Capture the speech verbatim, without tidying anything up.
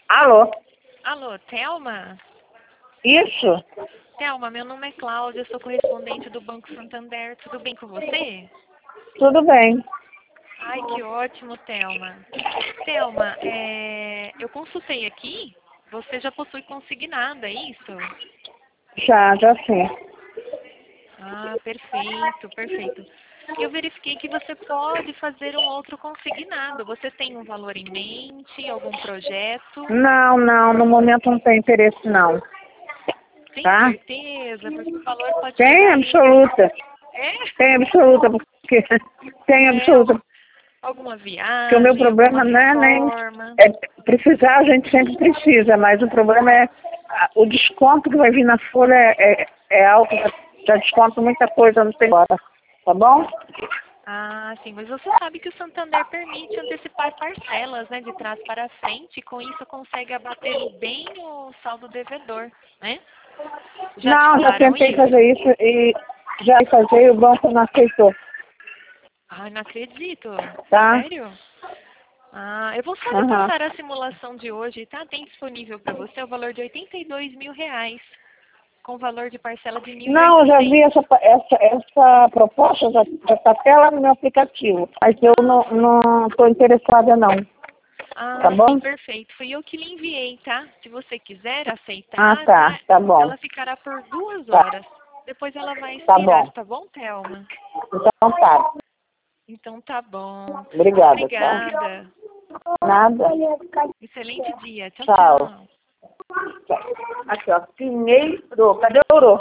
Alô? Alô, Thelma? Isso? Thelma, meu nome é Cláudia, eu sou correspondente do Banco Santander. Tudo bem com você? Tudo bem. Ai, que ótimo, Thelma. Thelma, é... eu consultei aqui, você já possui consignado, é isso? Já, já sim. Ah, perfeito, perfeito. Eu verifiquei que você pode fazer um outro consignado. Você tem um valor em mente, algum projeto? Não, não, no momento não tem interesse não. Tem Tá? certeza? Porque o valor pode Tem chegar aí. absoluta. É? Tem absoluta, porque tem É, absoluta. alguma Porque o meu viagem, alguma problema não é nem. reforma. É, precisar a gente sempre precisa, mas o problema é a- o desconto que vai vir na folha é, é, é alto, já desconto muita coisa, não tem hora. Tá bom? Ah, sim, mas você sabe que o Santander permite antecipar parcelas, né, de trás para frente, e com isso consegue abater bem o saldo devedor, né? Já te Não, já falaram tentei isso? fazer isso e já fazer e o banco não aceitou. Ai, não acredito. Tá? Sério? Ah, eu vou só lhe Aham. passar a simulação de hoje, tá? Tem disponível para você o valor de oitenta e dois mil reais, com valor de parcela de mil e Não, eu já vi oitocentos. essa, essa, essa proposta, já está até lá no meu aplicativo. Mas eu não não estou interessada não. Tá Ah, sim, bom? perfeito. Foi eu que lhe enviei, tá? Se você quiser Ah, aceitar, tá. tá? Tá bom. Ela ficará por duas Tá, horas. Depois ela vai tá expirar, bom. tá bom, Thelma? Então tá. Então tá bom. Obrigada, tá? Obrigada. Nada. Excelente dia. Tchau, Tchau. tchau. Aqui, ó. Pinheiro. Cadê o ouro?